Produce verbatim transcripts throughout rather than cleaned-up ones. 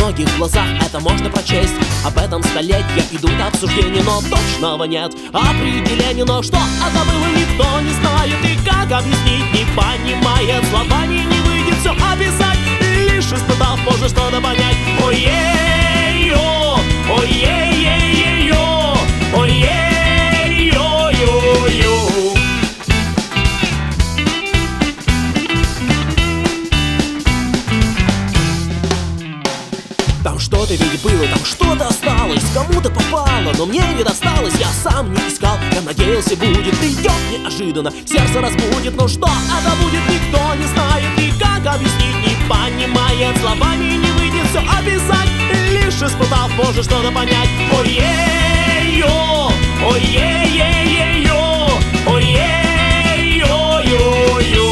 многих глазах это можно прочесть. Об этом столетия идут обсуждения, но точного нет определения. Но что это было, никто не знает, и как объяснить не понимает. Словами не выйдет все описать, лишь испытав можно что-то понять. Ой-ей-ё, ой-ей-ей-ё, ой-ей-ё-ё-ё. Там что-то ведь было, там что-то осталось, кому-то попало, но мне не досталось. Я сам не искал, я надеялся будет, придет неожиданно, сердце разбудит. Но что это будет, никто не знает, и как объяснить не понимает. Словами не выйдет все описать, лишь испытав можно что-то понять. Ой-ей-ё, ой-ей-ей-ей-ё, ой-ей-ё-ё-ё.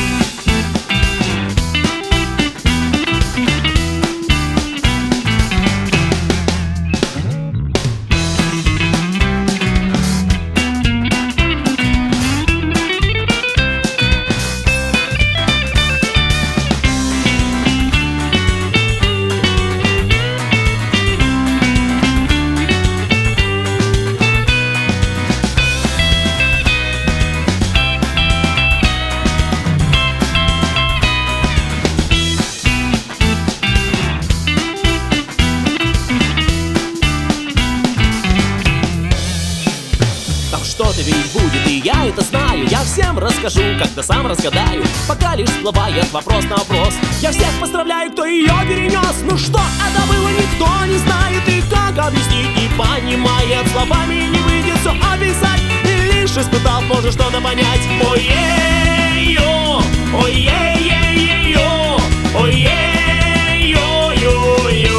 Что-то ведь будет, и я это знаю. Я всем расскажу, когда сам разгадаю. Пока лишь всплывает вопрос на вопрос. Я всех поздравляю, кто ее перенес. Ну что это было, никто не знает, и как объяснить не понимает. Словами не выйдет все описать, и лишь испытав можно что-то понять. Ой-ей-ё, ой-ей-ей-ё, ой-ей-ё-ё-ё,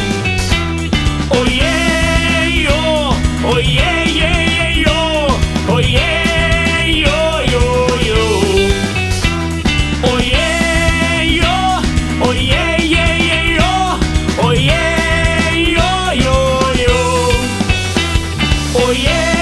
ой-ей-ё, ой-ей-ей-ё, ой-ей-ё-ё-ё, ой-ей-ё, ой-ей-ей-ё, ой-ей-ё-ё-ё, ой-ей.